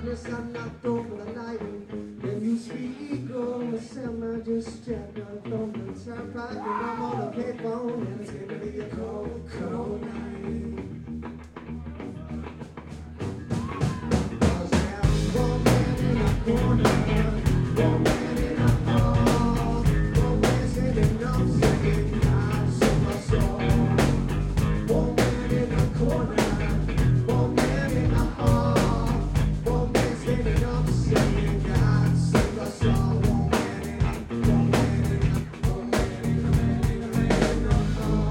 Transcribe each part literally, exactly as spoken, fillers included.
darkness, I knocked over the light. Then you speak on the sound, I just stepped out from the turnpike. And I'm on the payphone, and it's gonna be a cold, cold night. Cause there's one man in a corner, one man in a hall, one man standing up saying, God save my soul. One man in a corner, one man in a hall, one man standing up saying, God save us all. One man in a, one man in a, one man in a, man in a, man in a hall.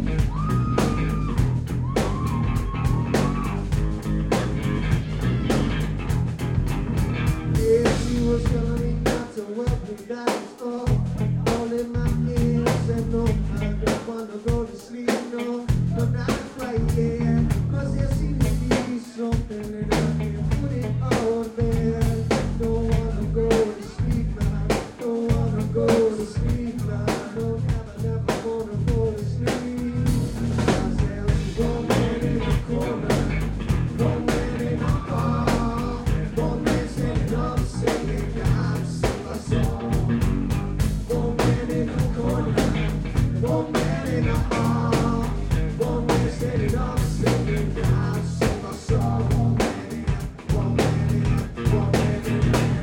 Yeah, she was telling me not to help me, that is all. All in my ears and no, I don't wanna go to sleep, no, no, not quite yet. Cause there seems to be something and I can't put it all there. Don't wanna go to sleep now, don't wanna go to sleep now, don't ever, never wanna go to sleep. Cause there's one man in the corner, one man in the hall, one man standing up saying, God save us all. One man in the corner, one man in the hall, one man standing up saying, God save us all. One man in a, one man in a, one man in a.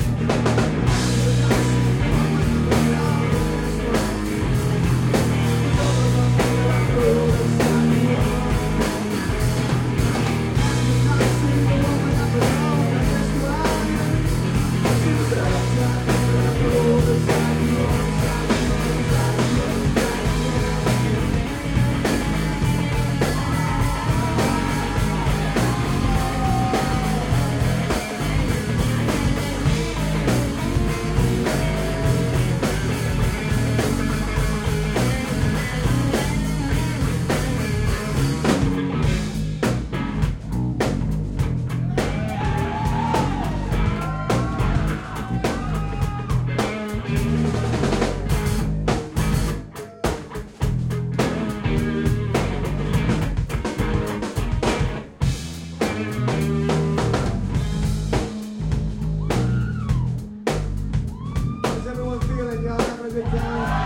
How's everyone feeling? Y'all having a good time?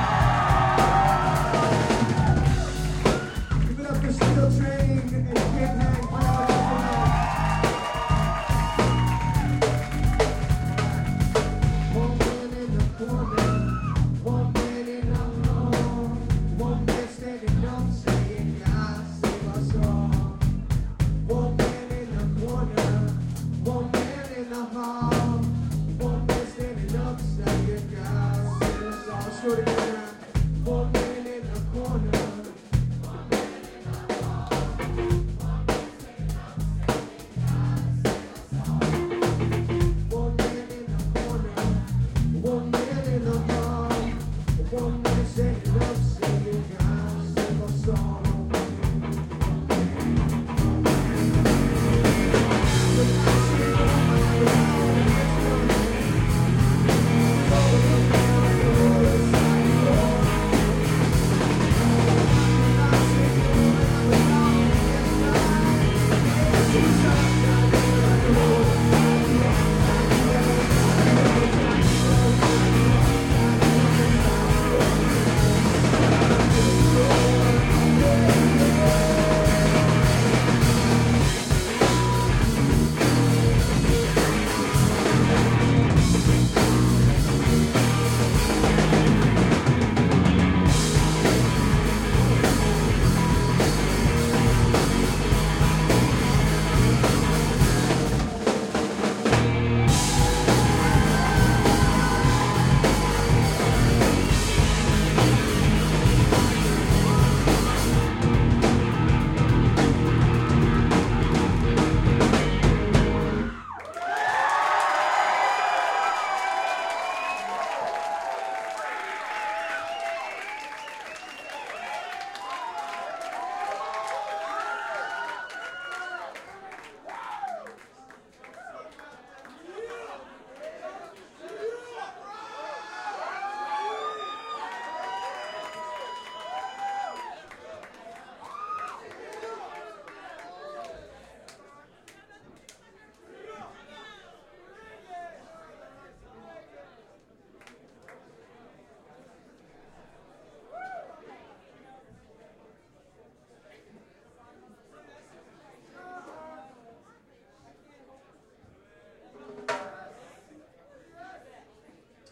Give it up for Steel Train and Kid Hang. One man in the corner, one man in the hall, one man standing up saying, God save us all. One man in the corner, one man in the hall, one man standing up saying, God save us all. Let's do it again now. One man in the corner, one man in the hall, one man standing up saying, God save us all. One man in the corner, one man in the hall, one man standing up saying, God save us all. One man in a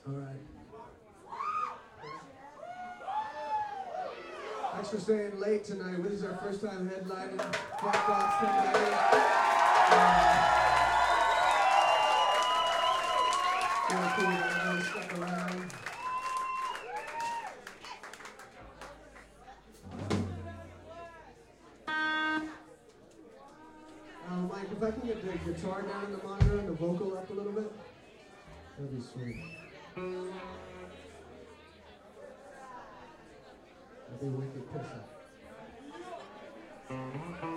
All right. Thanks for staying late tonight. This is our first time headlining Black Box tonight. Uh, really cool that everyone stuck around. Uh, Mike, if I can get the guitar down in the monitor and the vocal up a little bit, that'd be sweet. That'd be wicked piss up.